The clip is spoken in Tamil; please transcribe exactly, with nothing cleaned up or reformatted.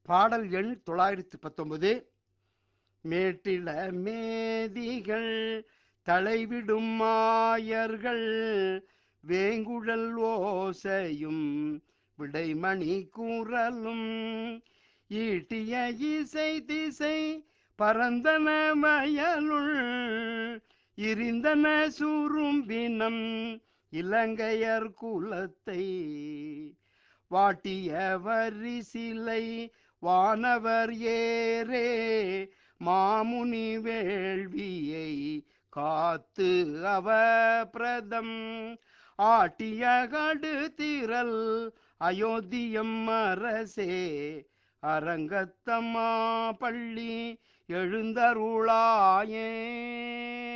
பாடல் எண் தொள்ளாயிரத்தி பத்தொன்பது. மேட்டில மேதிகள் தலைவிடும் மாயர்கள் வேங்குழல் ஓசையும் விடைமணி கூறலும் ஈட்டிய இசை திசை பரந்தன வயலுள் இருந்தன சுரும்பினம் இலங்கையர் குலத்தை வாட்டிய வரிசிலை வானவர் ஏரே மாமுனி வேள்வியை காத்து அவ பிரதம் ஆட்டிய கடுதிரல் அயோத்தியம் அரசே அரங்கத்தம்மா பள்ளி எழுந்தருளாயே.